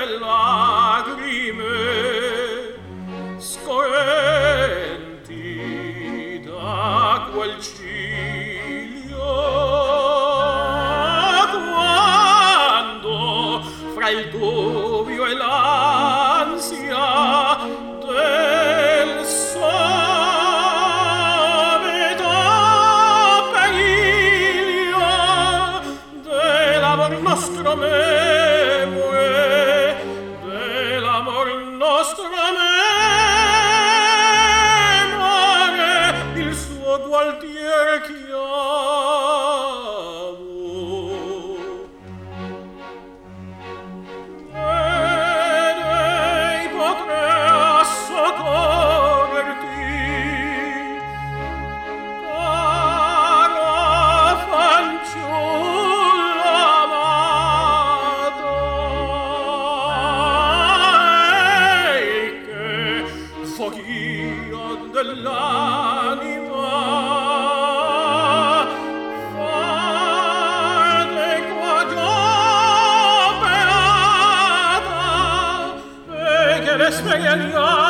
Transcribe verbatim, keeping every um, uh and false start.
lagrime scorrenti da quel ciglio quando fra il dubbio e l'ansia del subito periglio dell'amor nostro memore, dell'amor nostro memore, il suo gualtier chiamo. Ed ei potrà soccorrerti, cara fanciulla amata, ei che foghia dell'anima fate qua già beata, e che l'esperienza